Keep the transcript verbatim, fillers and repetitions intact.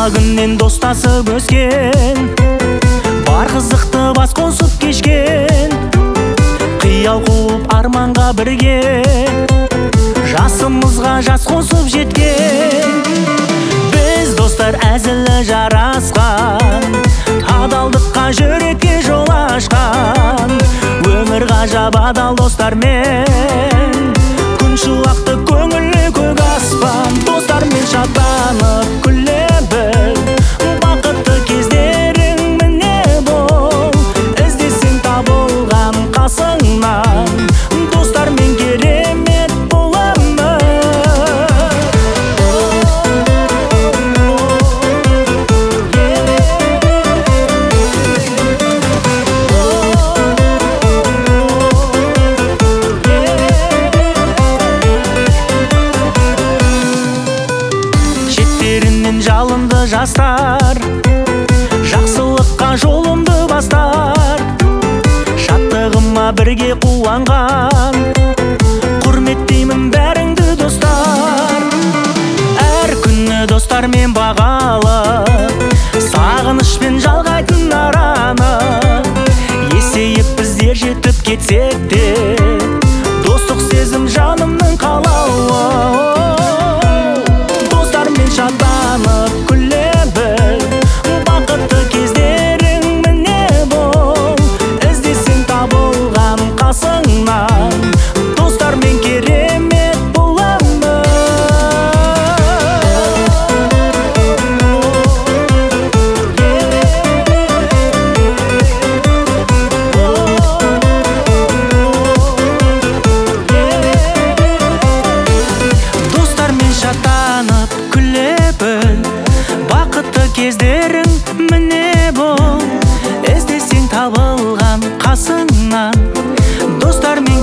бала күннен достасып өскен, бар қызықты бас қосып кешкен, қиял қуып арманға бірге, жасымызға жас қосып жеткен. Біз достар әзілі жарасқан, адалдыққа жүрекке жол ашқан, өмір ғажап адал достармен, күн шуақты көңілі көк аспан. Достармен шаттанып күле біл, бақытты кездерің міне бол, іздесең табылған қасыңнан, достармен керемет бұл өмір. Шеттерінен жалынды жастар, жақсылыққа жолымды бастар, шаттығыма бірге қуанған, құрметтеймін бәріңді достар. Әр күні достармен бағалы, сағынышпен жалғайтын араны, есейіп біздер жетіп кетсек те, достық сезім жанымның қалауы. Шаттанып күле біл, бақытты кездерің міне бол, іздесең табылған қасыңнан, достармен керемет бұл өмір. Достармен шаттанып күле біл, бақытты кездерің міне бол, іздесең табылған қасыңнан, достармен